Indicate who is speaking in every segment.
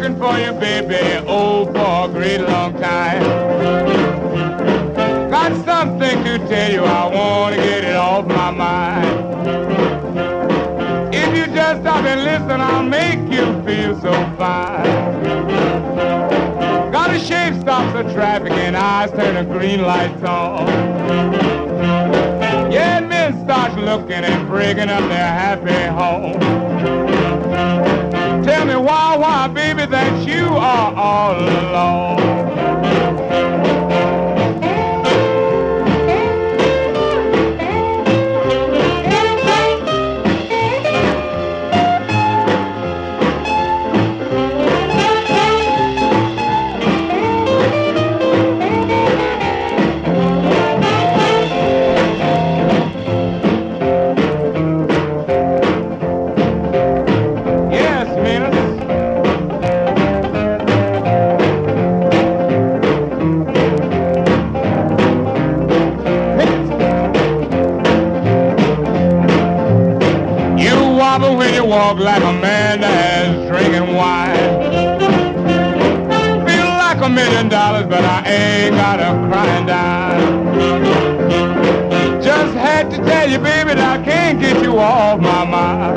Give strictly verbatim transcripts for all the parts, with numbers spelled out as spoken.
Speaker 1: looking for you, baby, oh, for a great long time. Got something to tell you, I want to get it off my mind. If you just stop and listen, I'll make you feel so fine. Got a shape stops the traffic and eyes turn the green lights on. Yeah, men start looking and breaking up their happy home. Tell me why, why, baby, that you are all alone. When you walk like a man that's drinking wine. Feel like a million dollars, but I ain't got a crying dime. Just had to tell you, baby, that I can't get you off my mind.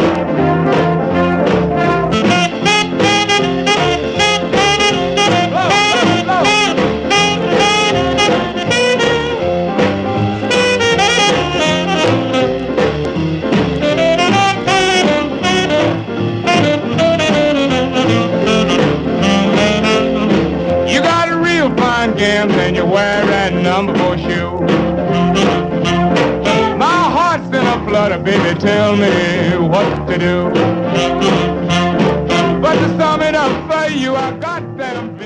Speaker 1: Gams and you wear that number four shoe. My heart's in a flutter, baby, tell me what to do. But to sum it up for you, I got that